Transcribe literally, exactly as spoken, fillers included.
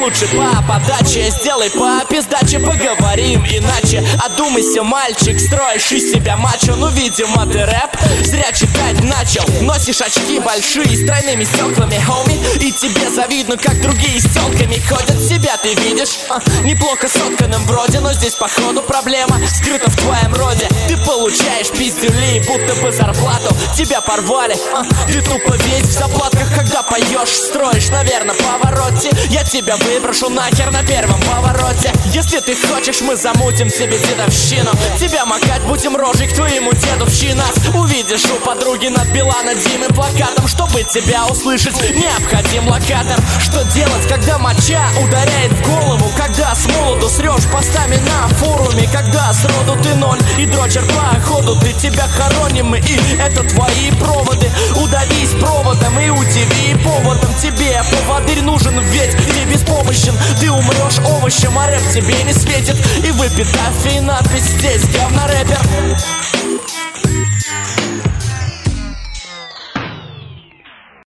лучше по подаче, сделай по пиздаче, поговорим иначе. Одумайся, мальчик, строишь из себя мачо. Ну, видимо, ты рэп зря читать начал. Носишь очки большие с тройными стеклами, хоми, и тебе завидно, как другие с телками ходят. Себя ты видишь, а, неплохо сотканным вроде, но здесь походу проблема скрыта в твоем роде. Ты получаешь пиздюлей, будто бы зарплату тебя порвали, а, ты тупо весь в заплатках, когда поешь, строишь, наверное, повороте. Я тебя выброшу нахер на первом повороте. Если ты хочешь, мы замутим себе дедовщину. Тебя макать будем рожей к твоему деду в щи. Нас увидишь у подруги над Билана Димы плакатом. Чтобы тебя услышать, необходим локатор. Что делать, когда моча ударяет в голову? Когда с молоду срешь постами на форуме? Когда сроду ты ноль и дрочер по ходу? Ты тебя хороним, и это твои проводы. Удавись проводом и удиви поводом. Тебе поводырь нужен, ведь ты беспомощен. Ты умрешь овощем, а рэп тебе не светит. И в эпитафии надпись: здесь говнорэпер.